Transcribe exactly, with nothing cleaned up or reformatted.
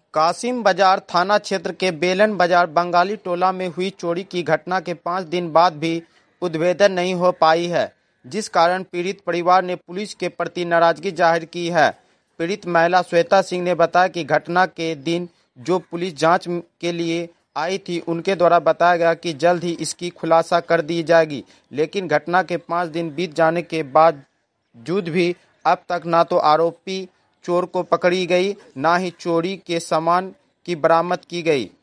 कासिम बाजार थाना क्षेत्र के बेलन बाजार बंगाली टोला में हुई चोरी की घटना के पाँच दिन बाद भी उद्भेदन नहीं हो पाई है, जिस कारण पीड़ित परिवार ने पुलिस के प्रति नाराजगी जाहिर की है। पीड़ित महिला श्वेता सिंह ने बताया कि घटना के दिन जो पुलिस जांच के लिए आई थी, उनके द्वारा बताया गया कि जल्द ही इसकी खुलासा कर दी जाएगी, लेकिन घटना के पाँच दिन बीत जाने के बावजूद भी अब तक ना तो आरोपी चोर को पकड़ी गई, ना ही चोरी के सामान की बरामद की गई।